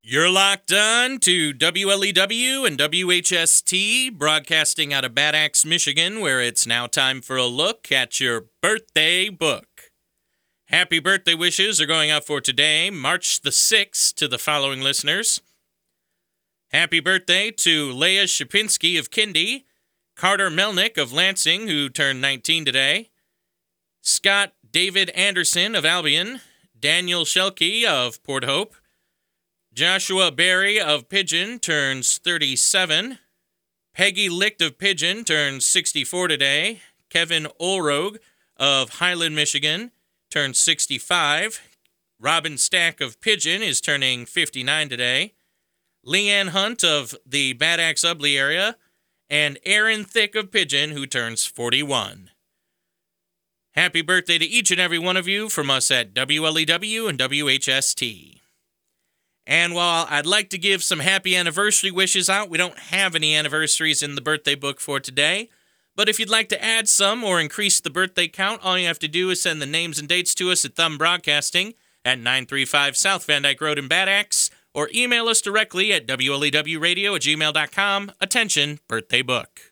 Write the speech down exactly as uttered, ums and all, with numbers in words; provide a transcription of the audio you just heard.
You're locked on to W L E W and W H S T, broadcasting out of Bad Axe, Michigan, where it's now time for a look at your birthday book. Happy birthday wishes are going out for today, March the sixth, to the following listeners. Happy birthday to Leah Shapinski of Kindy, Carter Melnick of Lansing, who turned nineteen today, Scott David Anderson of Albion, Daniel Shelke of Port Hope, Joshua Berry of Pigeon turns thirty-seven. Peggy Licht of Pigeon turns sixty-four today. Kevin Olrogue of Highland, Michigan turns sixty-five. Robin Stack of Pigeon is turning fifty-nine today. Leanne Hunt of the Bad Axe Ubley area. And Aaron Thick of Pigeon, who turns forty-one. Happy birthday to each and every one of you from us at W L E W and W H S T. And while I'd like to give some happy anniversary wishes out, we don't have any anniversaries in the birthday book for today. But if you'd like to add some or increase the birthday count, all you have to do is send the names and dates to us at Thumb Broadcasting at nine thirty-five South Van Dyke Road in Bad Axe, or email us directly at W L E W radio at gmail dot com. Attention, birthday book.